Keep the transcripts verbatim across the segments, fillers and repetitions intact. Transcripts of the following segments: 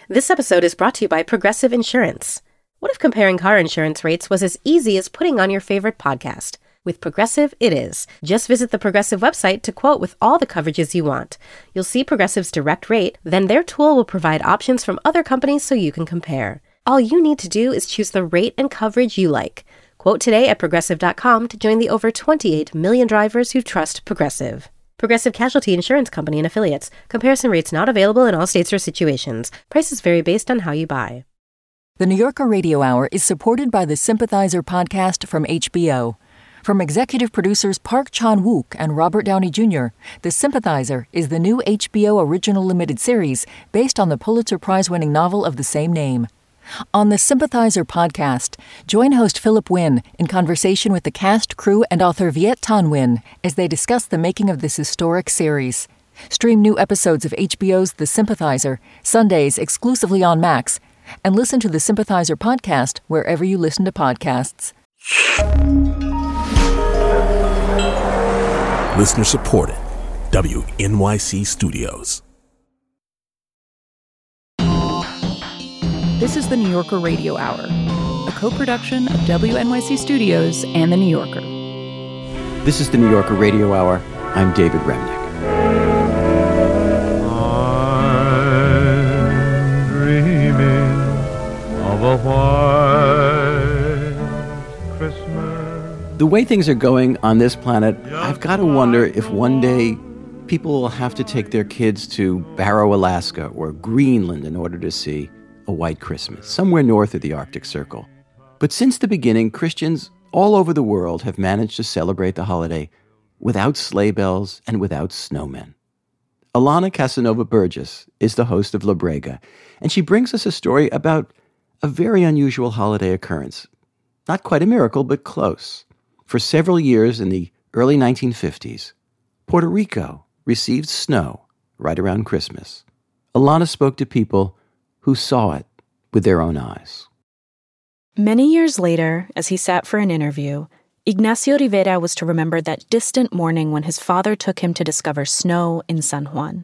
This episode is brought to you by Progressive Insurance. What if comparing car insurance rates was as easy as putting on your favorite podcast? With Progressive, it is. Just visit the Progressive website to quote with all the coverages you want. You'll see Progressive's direct rate, then their tool will provide options from other companies so you can compare. All you need to do is choose the rate and coverage you like. Quote today at Progressive dot com to join the over twenty-eight million drivers who trust Progressive. Progressive Casualty Insurance Company and Affiliates. Comparison rates not available in all states or situations. Prices vary based on how you buy. The New Yorker Radio Hour is supported by the Sympathizer podcast from H B O. From executive producers Park Chan-wook and Robert Downey Junior, The Sympathizer is the new H B O original limited series based on the Pulitzer Prize-winning novel of the same name. On the Sympathizer podcast, join host Philip Wynn in conversation with the cast, crew, and author Viet Thanh Nguyen as they discuss the making of this historic series. Stream new episodes of H B O's The Sympathizer, Sundays exclusively on Max, and listen to the Sympathizer podcast wherever you listen to podcasts. Listener supported. W N Y C Studios. This is the New Yorker Radio Hour, a co-production of W N Y C Studios and The New Yorker. This is the New Yorker Radio Hour. I'm David Remnick. I'm dreaming of a white Christmas. The way things are going on this planet, I've got to wonder if one day people will have to take their kids to Barrow, Alaska, or Greenland in order to see a white Christmas, somewhere north of the Arctic Circle. But since the beginning, Christians all over the world have managed to celebrate the holiday without sleigh bells and without snowmen. Alana Casanova Burgess is the host of La Brega, and she brings us a story about a very unusual holiday occurrence. Not quite a miracle, but close. For several years in the early nineteen fifties, Puerto Rico received snow right around Christmas. Alana spoke to people who saw it with their own eyes. Many years later, as he sat for an interview, Ignacio Rivera was to remember that distant morning when his father took him to discover snow in San Juan.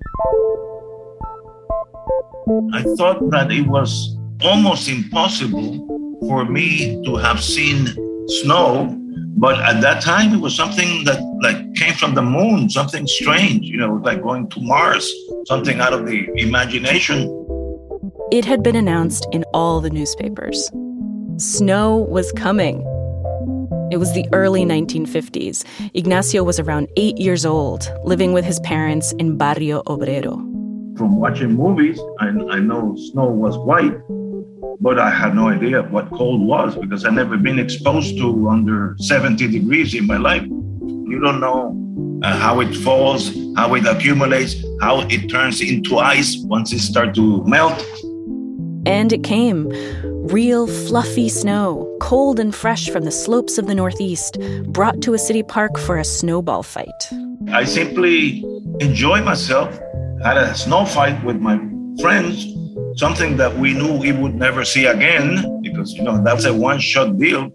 I thought that it was almost impossible for me to have seen snow, but at that time it was something that like came from the moon, something strange, you know, like going to Mars, something out of the imagination. It had been announced in all the newspapers. Snow was coming. It was the early nineteen fifties. Ignacio was around eight years old, living with his parents in Barrio Obrero. From watching movies, I, I know snow was white, but I had no idea what cold was because I'd never been exposed to under seventy degrees in my life. You don't know uh, how it falls, how it accumulates, how it turns into ice once it starts to melt. And it came. Real fluffy snow, cold and fresh from the slopes of the Northeast, brought to a city park for a snowball fight. I simply enjoyed myself, had a snow fight with my friends, something that we knew we would never see again because, you know, that's a one-shot deal.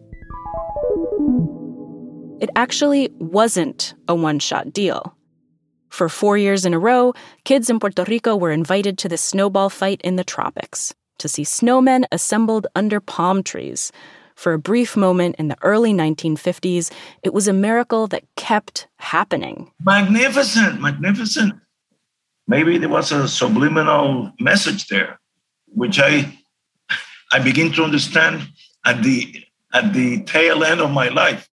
It actually wasn't a one-shot deal. For four years in a row, kids in Puerto Rico were invited to the snowball fight in the tropics, to see snowmen assembled under palm trees. For a brief moment in the early nineteen fifties, it was a miracle that kept happening. Magnificent, magnificent. Maybe there was a subliminal message there, which I I begin to understand at the at the tail end of my life.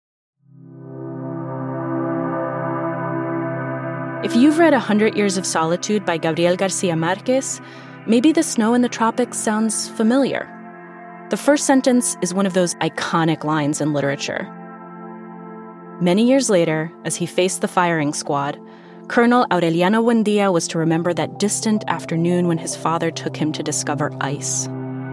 If you've read A Hundred Years of Solitude by Gabriel Garcia Marquez, maybe the snow in the tropics sounds familiar. The first sentence is one of those iconic lines in literature. Many years later, as he faced the firing squad, Colonel Aureliano Buendia was to remember that distant afternoon when his father took him to discover ice.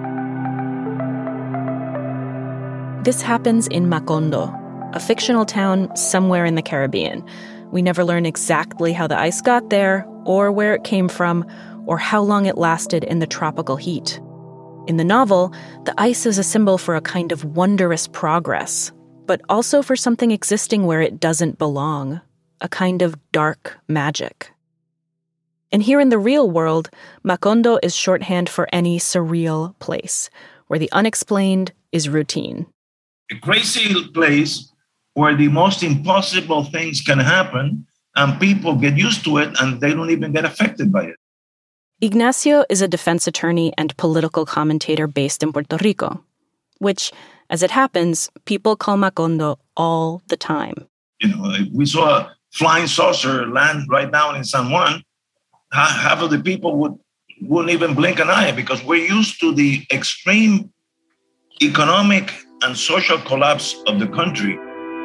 This happens in Macondo, a fictional town somewhere in the Caribbean. We never learn exactly how the ice got there, or where it came from, or how long it lasted in the tropical heat. In the novel, the ice is a symbol for a kind of wondrous progress, but also for something existing where it doesn't belong, a kind of dark magic. And here in the real world, Macondo is shorthand for any surreal place, where the unexplained is routine. A crazy place where the most impossible things can happen and people get used to it and they don't even get affected by it. Ignacio is a defense attorney and political commentator based in Puerto Rico, which, as it happens, people call Macondo all the time. You know, if we saw a flying saucer land right down in San Juan, half of the people would, wouldn't even blink an eye because we're used to the extreme economic and social collapse of the country.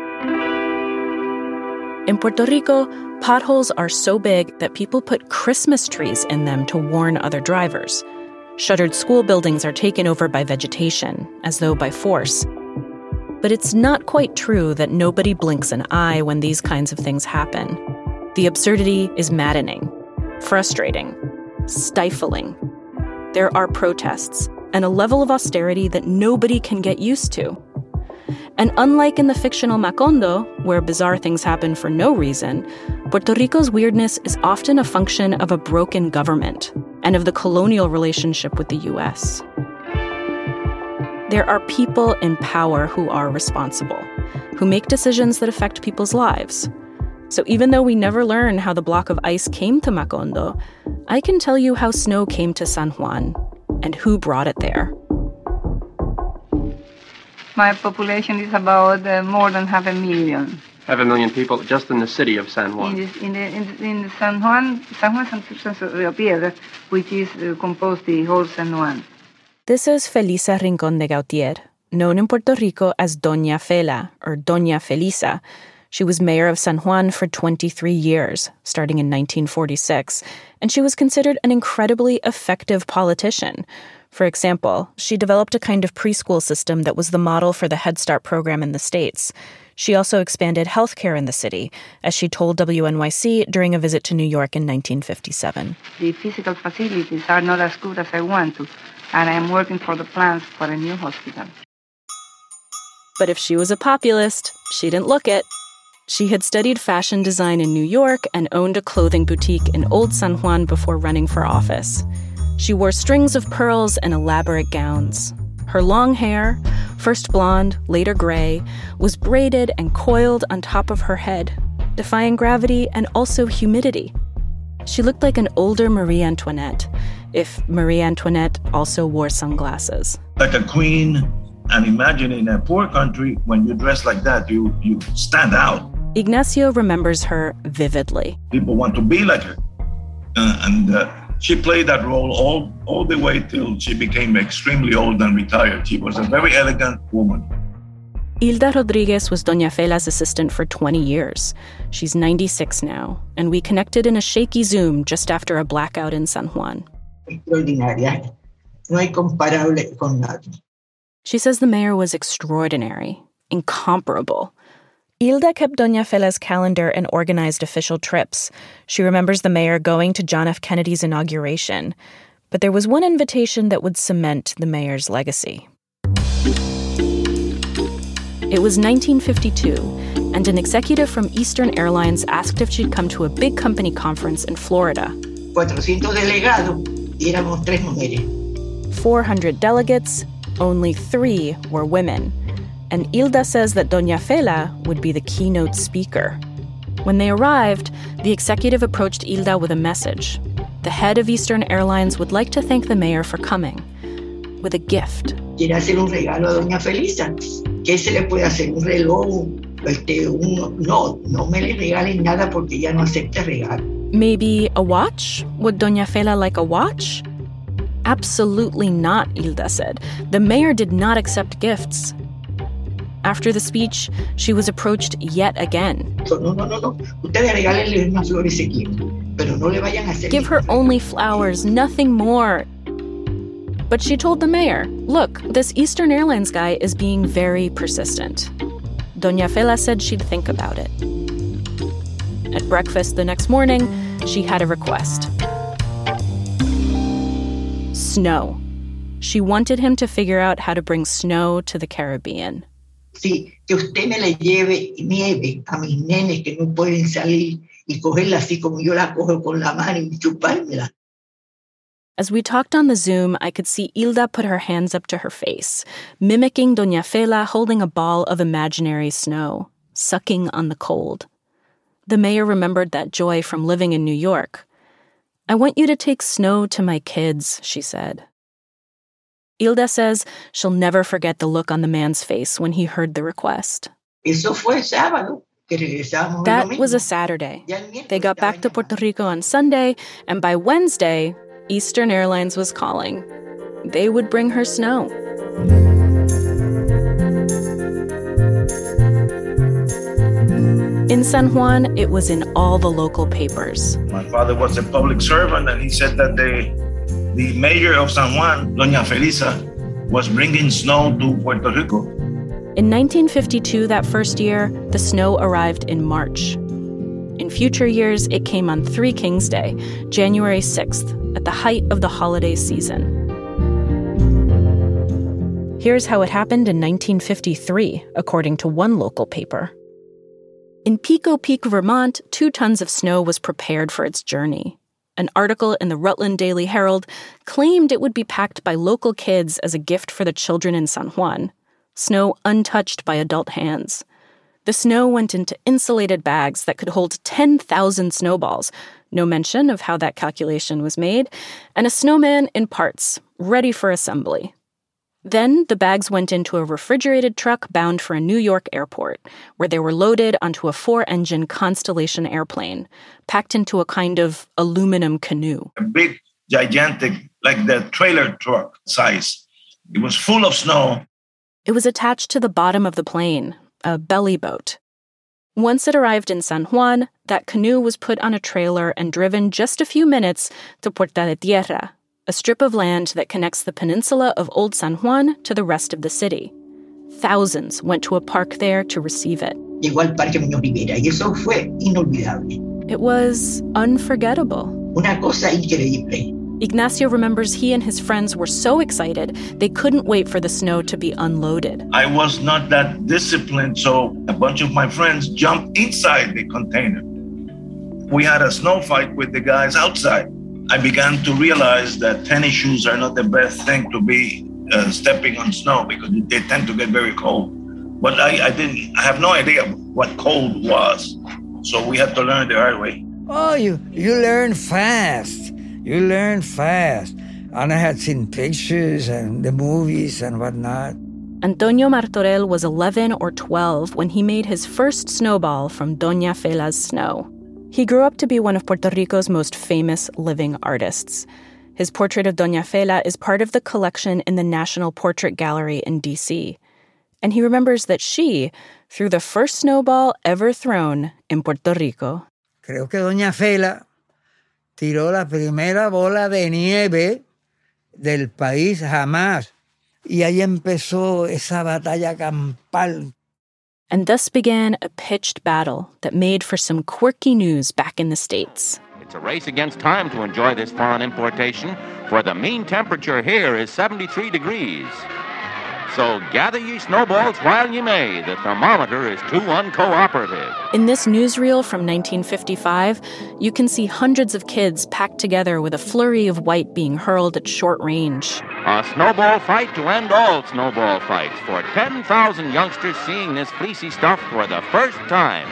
In Puerto Rico, potholes are so big that people put Christmas trees in them to warn other drivers. Shuttered school buildings are taken over by vegetation, as though by force. But it's not quite true that nobody blinks an eye when these kinds of things happen. The absurdity is maddening, frustrating, stifling. There are protests and a level of austerity that nobody can get used to. And unlike in the fictional Macondo, where bizarre things happen for no reason, Puerto Rico's weirdness is often a function of a broken government and of the colonial relationship with the U S. There are people in power who are responsible, who make decisions that affect people's lives. So even though we never learn how the block of ice came to Macondo, I can tell you how snow came to San Juan and who brought it there. My population is about uh, more than half a million. Half a million people just in the city of San Juan. In, this, in, the, in, the, in the San Juan, San Juan Santurce Rio Piedra, which is uh, composed the whole San Juan. This is Felisa Rincón de Gautier, known in Puerto Rico as Doña Fela or Doña Felisa. She was mayor of San Juan for twenty-three years, starting in nineteen forty-six, and she was considered an incredibly effective politician. For example, she developed a kind of preschool system that was the model for the Head Start program in the States. She also expanded healthcare in the city, as she told W N Y C during a visit to New York in nineteen fifty-seven. The physical facilities are not as good as I want to, and I am working for the plans for a new hospital. But if she was a populist, she didn't look it. She had studied fashion design in New York and owned a clothing boutique in Old San Juan before running for office. She wore strings of pearls and elaborate gowns. Her long hair, first blonde, later gray, was braided and coiled on top of her head, defying gravity and also humidity. She looked like an older Marie Antoinette, if Marie Antoinette also wore sunglasses. Like a queen, and imagine in a poor country, when you dress like that, you, you stand out. Ignacio remembers her vividly. People want to be like her. Uh, and uh, she played that role all, all the way till she became extremely old and retired. She was a very elegant woman. Hilda Rodriguez was Doña Fela's assistant for twenty years. She's ninety-six now, and we connected in a shaky Zoom just after a blackout in San Juan. Extraordinaria. No hay comparable con nadie. She says the mayor was extraordinary, incomparable. Hilda kept Doña Fela's calendar and organized official trips. She remembers the mayor going to John F. Kennedy's inauguration. But there was one invitation that would cement the mayor's legacy. It was nineteen fifty-two, and an executive from Eastern Airlines asked if she'd come to a big company conference in Florida. cuatrocientos delegados, y éramos tres mujeres. four hundred delegates, only three were women. And Hilda says that Doña Fela would be the keynote speaker. When they arrived, the executive approached Hilda with a message. The head of Eastern Airlines would like to thank the mayor for coming, with a gift. Quiere hacer un regalo a Doña Felisa. ¿Qué se le puede hacer? Un reloj. Este, un, no, no me le regalen nada porque ella no acepta regalo. Maybe a watch? Would Doña Fela like a watch? Absolutely not, Hilda said. The mayor did not accept gifts. After the speech, she was approached yet again. No, no, no, no. Ustedes regálenle unas flores si quieren, pero no le vayan a hacer. Give her only flowers, nothing more. But she told the mayor, look, this Eastern Airlines guy is being very persistent. Doña Fela said she'd think about it. At breakfast the next morning, she had a request. Snow. She wanted him to figure out how to bring snow to the Caribbean. Sí, que usted me le lleve nieve a mis nenes que no pueden salir y cogerla así como yo la cojo con la mano y chupármela. As we talked on the Zoom, I could see Hilda put her hands up to her face, mimicking Doña Fela holding a ball of imaginary snow, sucking on the cold. The mayor remembered that joy from living in New York. I want you to take snow to my kids, she said. Hilda says she'll never forget the look on the man's face when he heard the request. Eso fue sábado. That was a Saturday. They got back to Puerto Rico on Sunday, and by Wednesday, Eastern Airlines was calling. They would bring her snow. In San Juan, it was in all the local papers. My father was a public servant, and he said that the, the mayor of San Juan, Doña Felisa, was bringing snow to Puerto Rico. In nineteen fifty-two, that first year, the snow arrived in March. In future years, it came on Three Kings Day, January sixth, at the height of the holiday season. Here's how it happened in nineteen fifty-three, according to one local paper. In Pico Peak, Vermont, two tons of snow was prepared for its journey. An article in the Rutland Daily Herald claimed it would be packed by local kids as a gift for the children in San Juan. Snow untouched by adult hands. The snow went into insulated bags that could hold ten thousand snowballs, no mention of how that calculation was made, and a snowman in parts, ready for assembly. Then the bags went into a refrigerated truck bound for a New York airport, where they were loaded onto a four-engine Constellation airplane, packed into a kind of aluminum canoe. A big, gigantic, like the trailer truck size. It was full of snow. It was attached to the bottom of the plane, a belly boat. Once it arrived in San Juan, that canoe was put on a trailer and driven just a few minutes to Puerta de Tierra, a strip of land that connects the peninsula of Old San Juan to the rest of the city. Thousands went to a park there to receive it. Llegó al Parque Muñoz Rivera y eso fue inolvidable. It was unforgettable. Una cosa increíble. Ignacio remembers he and his friends were so excited they couldn't wait for the snow to be unloaded. I was not that disciplined, so a bunch of my friends jumped inside the container. We had a snow fight with the guys outside. I began to realize that tennis shoes are not the best thing to be uh, stepping on snow because they tend to get very cold. But I, I didn't, I have no idea what cold was. So we had to learn the hard way. Oh, you, you learn fast. You learn fast. And I had seen pictures and the movies and whatnot. Antonio Martorell was eleven or twelve when he made his first snowball from Doña Fela's snow. He grew up to be one of Puerto Rico's most famous living artists. His portrait of Doña Fela is part of the collection in the National Portrait Gallery in D C. And he remembers that she threw the first snowball ever thrown in Puerto Rico. Creo que Doña Fela tiró la primera bola de nieve del país jamás. Y ahí empezó esa batalla campal. And thus began a pitched battle that made for some quirky news back in the States. It's a race against time to enjoy this foreign importation, for the mean temperature here is seventy-three degrees. So gather ye snowballs while ye may. The thermometer is too uncooperative. In this newsreel from nineteen fifty-five, you can see hundreds of kids packed together with a flurry of white being hurled at short range. A snowball fight to end all snowball fights, for ten thousand youngsters seeing this fleecy stuff for the first time.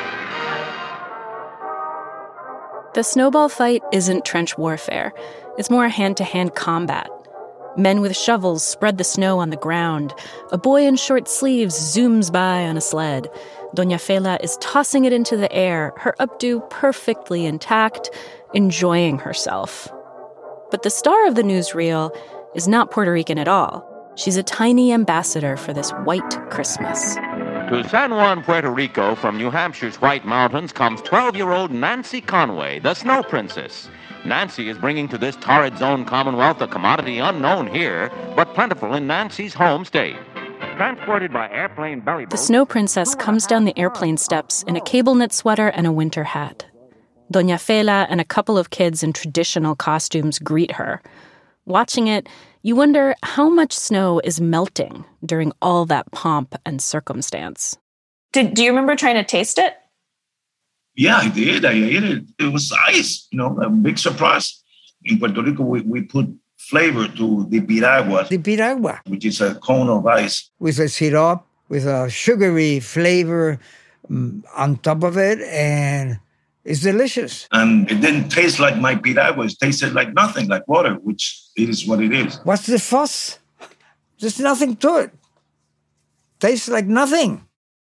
The snowball fight isn't trench warfare. It's more hand-to-hand combat. Men with shovels spread the snow on the ground. A boy in short sleeves zooms by on a sled. Doña Fela is tossing it into the air, her updo perfectly intact, enjoying herself. But the star of the newsreel is not Puerto Rican at all. She's a tiny ambassador for this white Christmas. To San Juan, Puerto Rico, from New Hampshire's White Mountains, comes twelve-year-old Nancy Conway, the Snow Princess. Nancy is bringing to this torrid zone commonwealth a commodity unknown here, but plentiful in Nancy's home state. Transported by airplane belly boat, the Snow Princess comes down the airplane steps in a cable knit sweater and a winter hat. Doña Fela and a couple of kids in traditional costumes greet her. Watching it, you wonder how much snow is melting during all that pomp and circumstance. Did, do you remember trying to taste it? Yeah, I did. I ate it. It was ice, you know, a big surprise. In Puerto Rico, we, we put flavor to the piragua. The piragua. Which is a cone of ice. With a syrup, with a sugary flavor um, on top of it, and it's delicious. And it didn't taste like my piragua. It tasted like nothing, like water, which is what it is. What's the fuss? There's nothing to it. Tastes like nothing.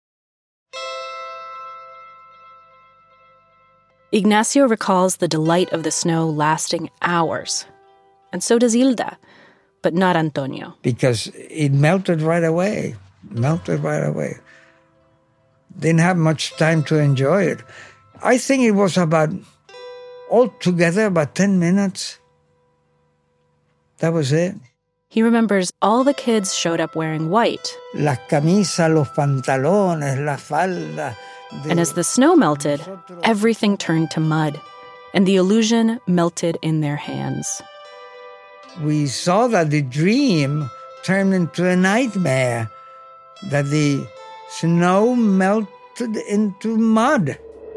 Ignacio recalls the delight of the snow lasting hours. And so does Hilda, but not Antonio. Because it melted right away. Melted right away. Didn't have much time to enjoy it. I think it was about, altogether, about ten minutes. That was it. He remembers all the kids showed up wearing white. Las camisas, los pantalones, la falda. And as the snow melted, everything turned to mud, and the illusion melted in their hands. We saw that the dream turned into a nightmare, that the snow melted into mud.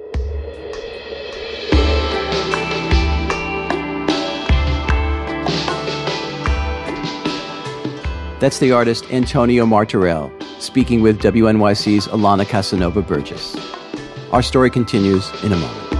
That's the artist Antonio Martorell, speaking with W N Y C's Alana Casanova Burgess. Our story continues in a moment.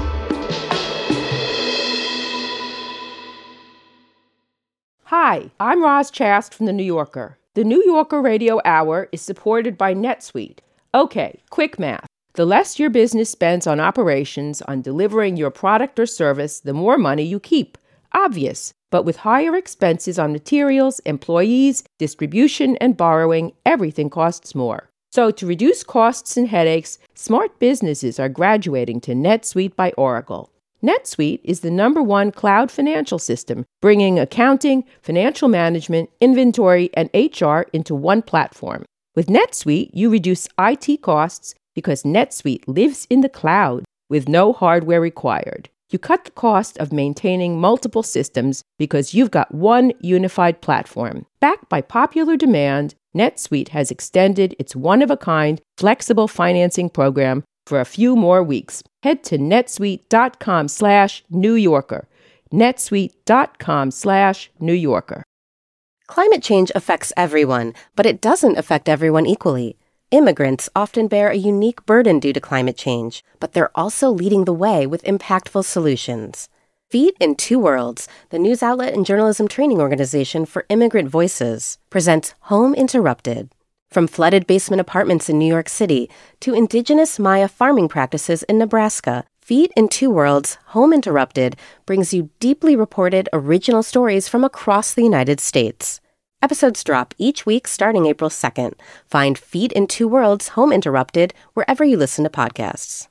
Hi, I'm Roz Chast from The New Yorker. The New Yorker Radio Hour is supported by NetSuite. Okay, quick math. The less your business spends on operations, on delivering your product or service, the more money you keep. Obvious. But with higher expenses on materials, employees, distribution, and borrowing, everything costs more. So to reduce costs and headaches, smart businesses are graduating to NetSuite by Oracle. NetSuite is the number one cloud financial system, bringing accounting, financial management, inventory, and H R into one platform. With NetSuite, you reduce I T costs because NetSuite lives in the cloud with no hardware required. You cut the cost of maintaining multiple systems because you've got one unified platform. Backed by popular demand, NetSuite has extended its one-of-a-kind flexible financing program for a few more weeks. Head to netsuite.com slash New Yorker. netsuite.com slash New Yorker. Climate change affects everyone, but it doesn't affect everyone equally. Immigrants often bear a unique burden due to climate change, but they're also leading the way with impactful solutions. Feet in Two Worlds, the news outlet and journalism training organization for immigrant voices, presents Home Interrupted. From flooded basement apartments in New York City to indigenous Maya farming practices in Nebraska, Feet in Two Worlds, Home Interrupted brings you deeply reported original stories from across the United States. Episodes drop each week starting April second. Find Feet in Two Worlds, Home Interrupted wherever you listen to podcasts.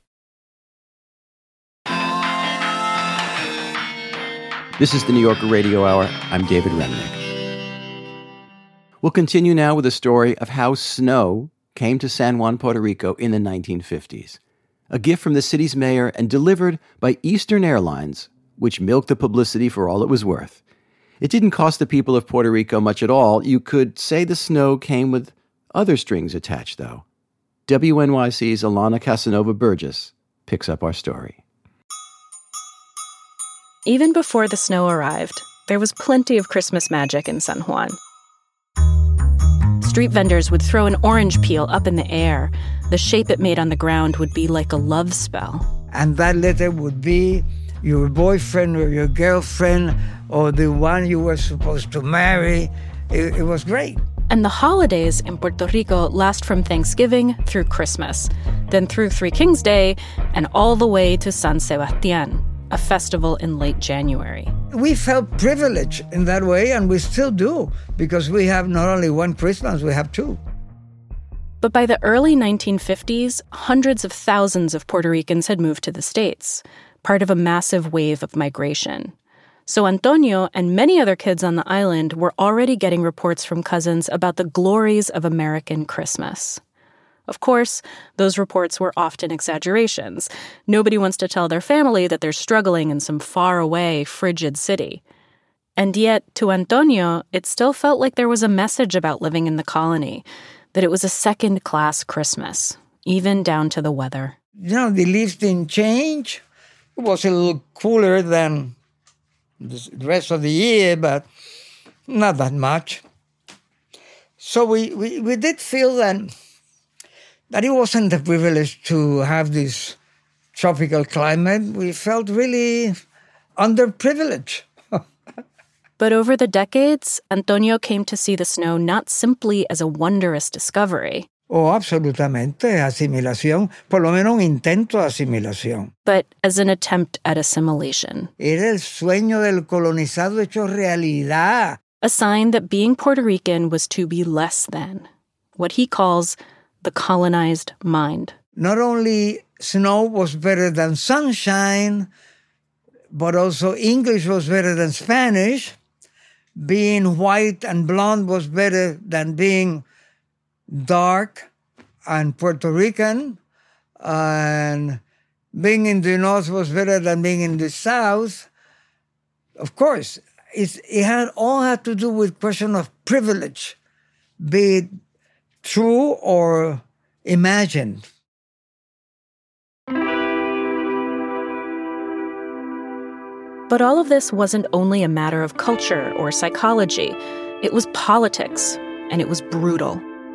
This is the New Yorker Radio Hour. I'm David Remnick. We'll continue now with a story of how snow came to San Juan, Puerto Rico in the nineteen fifties. A gift from the city's mayor and delivered by Eastern Airlines, which milked the publicity for all it was worth. It didn't cost the people of Puerto Rico much at all. You could say the snow came with other strings attached, though. W N Y C's Alana Casanova Burgess picks up our story. Even before the snow arrived, there was plenty of Christmas magic in San Juan. Street vendors would throw an orange peel up in the air. The shape it made on the ground would be like a love spell. And that letter would be your boyfriend or your girlfriend or the one you were supposed to marry. It, it was great. And the holidays in Puerto Rico last from Thanksgiving through Christmas, then through Three Kings Day, and all the way to San Sebastián, a festival in late January. We felt privileged in that way, and we still do, because we have not only one Christmas, we have two. But by the early nineteen fifties, hundreds of thousands of Puerto Ricans had moved to the States, part of a massive wave of migration. So Antonio and many other kids on the island were already getting reports from cousins about the glories of American Christmas. Of course, those reports were often exaggerations. Nobody wants to tell their family that they're struggling in some faraway, frigid city. And yet, to Antonio, it still felt like there was a message about living in the colony, that it was a second-class Christmas, even down to the weather. You know, the leaves didn't change. It was a little cooler than the rest of the year, but not that much. So we, we, we did feel that, that it wasn't a privilege to have this tropical climate. We felt really underprivileged. But over the decades, Antonio came to see the snow not simply as a wondrous discovery. Oh, absolutamente, asimilación, por lo menos un intento de asimilación. But as an attempt at assimilation. Era el sueño del colonizado hecho realidad. A sign that being Puerto Rican was to be less than, what he calls the colonized mind. Not only snow was better than sunshine, but also English was better than Spanish. Being white and blonde was better than being dark and Puerto Rican. And being in the north was better than being in the south. Of course, it's, it had all had to do with question of privilege, be it true or imagined. But all of this wasn't only a matter of culture or psychology. It was politics, and it was brutal.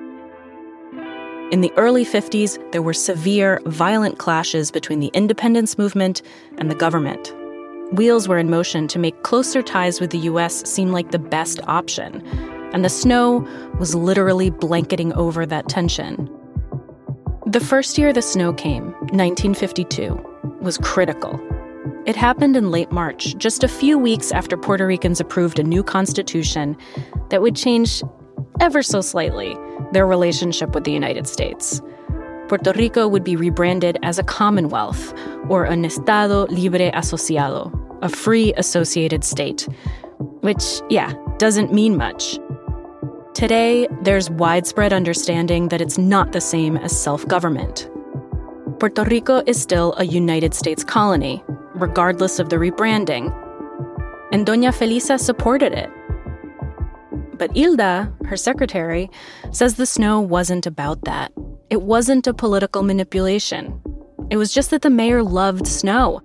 In the early fifties, there were severe, violent clashes between the independence movement and the government. Wheels were in motion to make closer ties with the U S seem like the best option, and the snow was literally blanketing over that tension. The first year the snow came, nineteen fifty-two, was critical. It happened in late March, just a few weeks after Puerto Ricans approved a new constitution that would change, ever so slightly, their relationship with the United States. Puerto Rico would be rebranded as a Commonwealth, or an Estado Libre Asociado, a free associated state, which, yeah, doesn't mean much. Today, there's widespread understanding that it's not the same as self-government. Puerto Rico is still a United States colony, regardless of the rebranding. And Doña Felisa supported it. But Hilda, her secretary, says the snow wasn't about that. It wasn't a political manipulation. It was just that the mayor loved snow.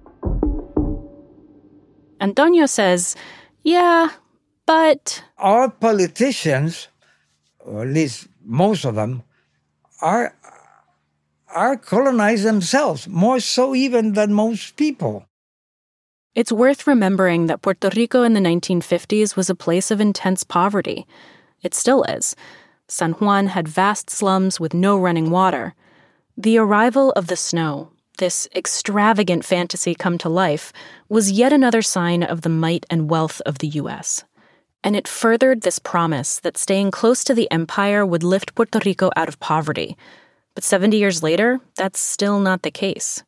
Antonio says, yeah, but... Our politicians, or at least most of them, are, are colonized themselves, more so even than most people. It's worth remembering that Puerto Rico in the nineteen fifties was a place of intense poverty. It still is. San Juan had vast slums with no running water. The arrival of the snow, this extravagant fantasy come to life, was yet another sign of the might and wealth of the U S. And it furthered this promise that staying close to the empire would lift Puerto Rico out of poverty. But seventy years later, that's still not the case.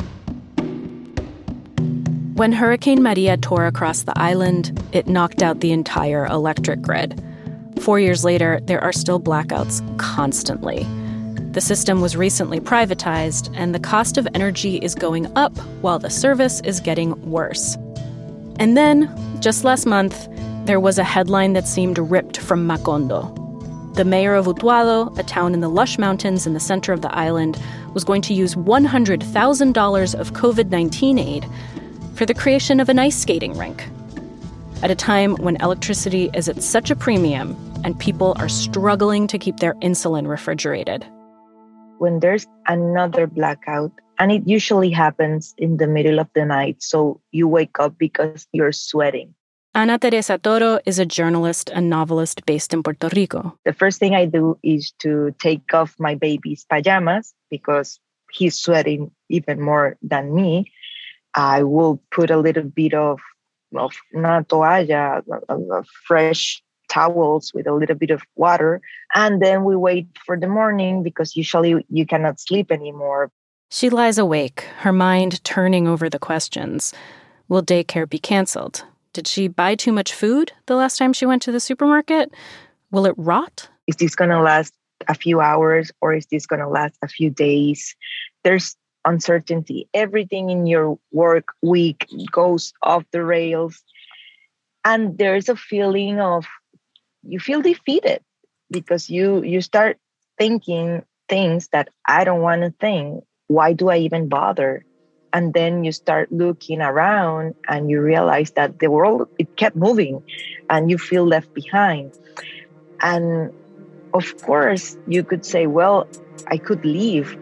When Hurricane Maria tore across the island, it knocked out the entire electric grid. Four years later, there are still blackouts constantly. The system was recently privatized, and the cost of energy is going up while the service is getting worse. And then, just last month, there was a headline that seemed ripped from Macondo. The mayor of Utuado, a town in the lush mountains in the center of the island, was going to use one hundred thousand dollars of covid nineteen aid for the creation of an ice skating rink. At a time when electricity is at such a premium and people are struggling to keep their insulin refrigerated. When there's another blackout, and it usually happens in the middle of the night, so you wake up because you're sweating. Ana Teresa Toro is a journalist and novelist based in Puerto Rico. The first thing I do is to take off my baby's pajamas because he's sweating even more than me. I will put a little bit of, of una toalla, of, of fresh towels with a little bit of water. And then we wait for the morning because usually you cannot sleep anymore. She lies awake, her mind turning over the questions. Will daycare be canceled? Did she buy too much food the last time she went to the supermarket? Will it rot? Is this going to last a few hours or is this going to last a few days? There's uncertainty. Everything in your work week goes off the rails. And there's a feeling of, you feel defeated because you, you start thinking things that I don't want to think. why do I even bother? And then you start looking around and you realize that the world, it kept moving and you feel left behind. And of course, you could say, well, I could leave.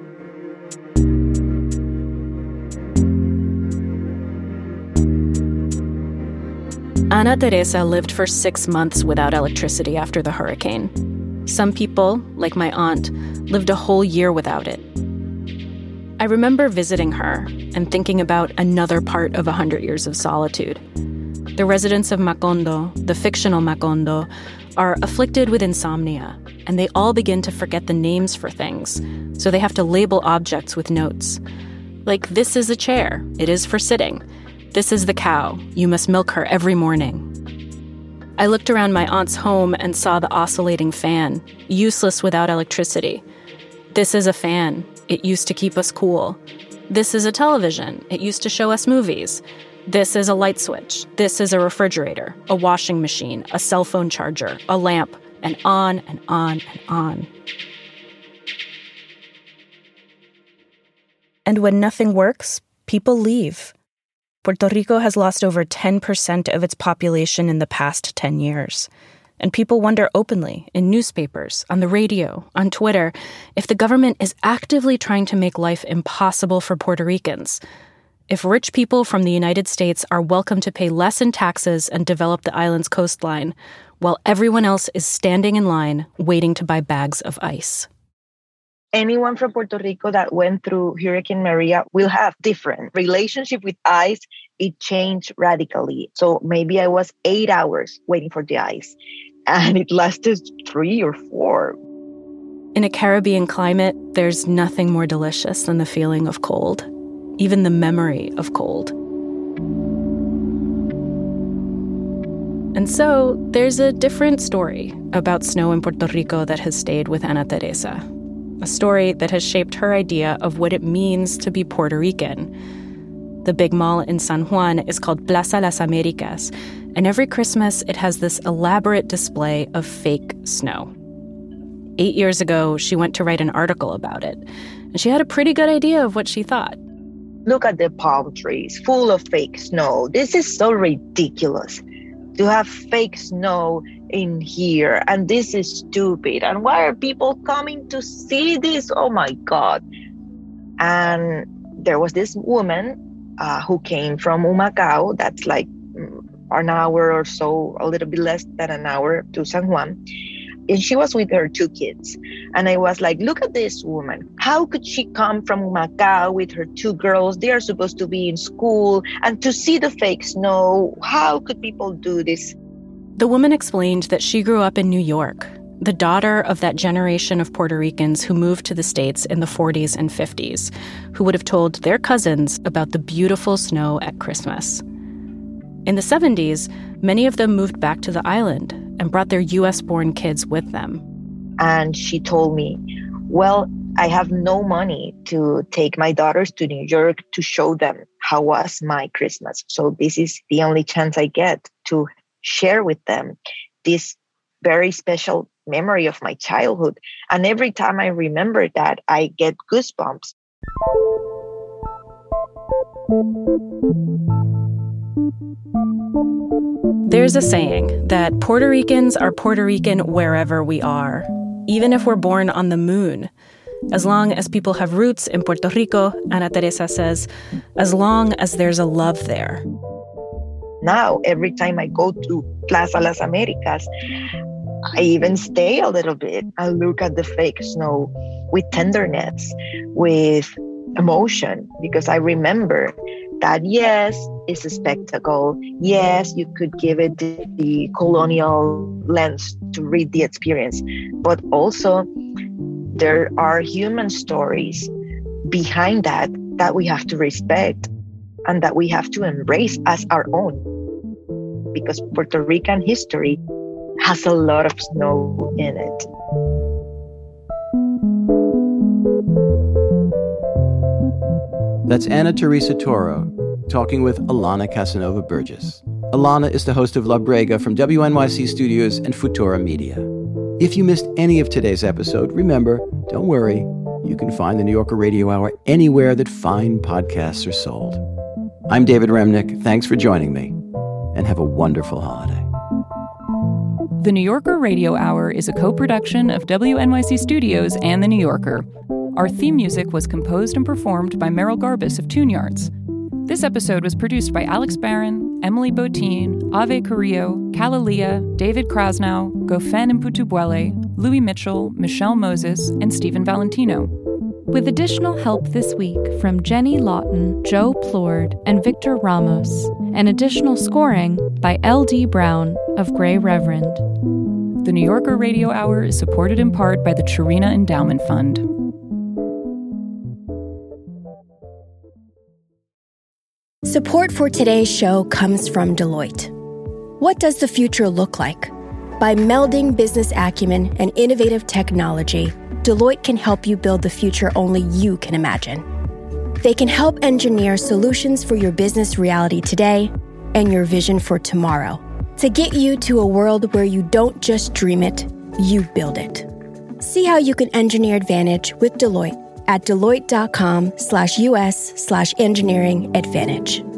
Ana Teresa lived for six months without electricity after the hurricane. Some people, like my aunt, lived a whole year without it. I remember visiting her and thinking about another part of one hundred Years of Solitude. The residents of Macondo, the fictional Macondo, are afflicted with insomnia, and they all begin to forget the names for things, so they have to label objects with notes. Like, this is a chair, it is for sitting. This is the cow, you must milk her every morning. I looked around my aunt's home and saw the oscillating fan, useless without electricity. This is a fan. It used to keep us cool. This is a television. It used to show us movies. This is a light switch. This is a refrigerator, a washing machine, a cell phone charger, a lamp, and on and on and on. And when nothing works, people leave. Puerto Rico has lost over ten percent of its population in the past ten years. And people wonder openly, in newspapers, on the radio, on Twitter, if the government is actively trying to make life impossible for Puerto Ricans. If rich people from the United States are welcome to pay less in taxes and develop the island's coastline, while everyone else is standing in line waiting to buy bags of ice. Anyone from Puerto Rico that went through Hurricane Maria will have different relationship with ice. It changed radically. So maybe I was eight hours waiting for the ice, and it lasted three or four. In a Caribbean climate, there's nothing more delicious than the feeling of cold, even the memory of cold. And so there's a different story about snow in Puerto Rico that has stayed with Ana Teresa. A story that has shaped her idea of what it means to be Puerto Rican. The big mall in San Juan is called Plaza Las Américas, and every Christmas it has this elaborate display of fake snow. Eight years ago, she went to write an article about it, and she had a pretty good idea of what she thought. Look at the palm trees, full of fake snow. This is so ridiculous to have fake snow in here, and this is stupid. And why are people coming to see this? Oh my God. And there was this woman uh, who came from Humacao, that's like an hour or so, a little bit less than an hour to San Juan. And she was with her two kids. And I was like, look at this woman. How could she come from Humacao with her two girls? They are supposed to be in school. And to see the fake snow, how could people do this? The woman explained that she grew up in New York, the daughter of that generation of Puerto Ricans who moved to the States in the forties and fifties, who would have told their cousins about the beautiful snow at Christmas. In the seventies, many of them moved back to the island and brought their U S-born kids with them. And she told me, well, I have no money to take my daughters to New York to show them how was my Christmas. So this is the only chance I get to share with them this very special memory of my childhood. And every time I remember that, I get goosebumps. There's a saying that Puerto Ricans are Puerto Rican wherever we are, even if we're born on the moon. As long as people have roots in Puerto Rico, Ana Teresa says, as long as there's a love there. Now, every time I go to Plaza Las Américas, I even stay a little bit. I look at the fake snow with tenderness, with emotion, because I remember that, yes, it's a spectacle. Yes, you could give it the, the colonial lens to read the experience. But also, there are human stories behind that that we have to respect and that we have to embrace as our own. Because Puerto Rican history has a lot of snow in it. That's Ana Teresa Toro talking with Alana Casanova Burgess. Alana is the host of La Brega from W N Y C Studios and Futura Media. If you missed any of today's episode, remember, don't worry, You can find the New Yorker Radio Hour anywhere that fine podcasts are sold. I'm David Remnick. Thanks for joining me, and have a wonderful holiday. The New Yorker Radio Hour is a co-production of W N Y C Studios and The New Yorker. Our theme music was composed and performed by Merrill Garbus of Tune Yards. This episode was produced by Alex Barron, Emily Botine, Ave Carrillo, Kalalia, David Krasnow, Gofen Mputubuele, Louis Mitchell, Michelle Moses, and Stephen Valentino. With additional help this week from Jenny Lawton, Joe Plord, and Victor Ramos, and additional scoring by L D Brown of Grey Reverend. The New Yorker Radio Hour is supported in part by the Chirina Endowment Fund. Support for today's show comes from Deloitte. What does the future look like? By melding business acumen and innovative technology, Deloitte can help you build the future only you can imagine. They can help engineer solutions for your business reality today and your vision for tomorrow to get you to a world where you don't just dream it, you build it. See how you can engineer advantage with Deloitte at deloitte.com slash US slash engineering advantage.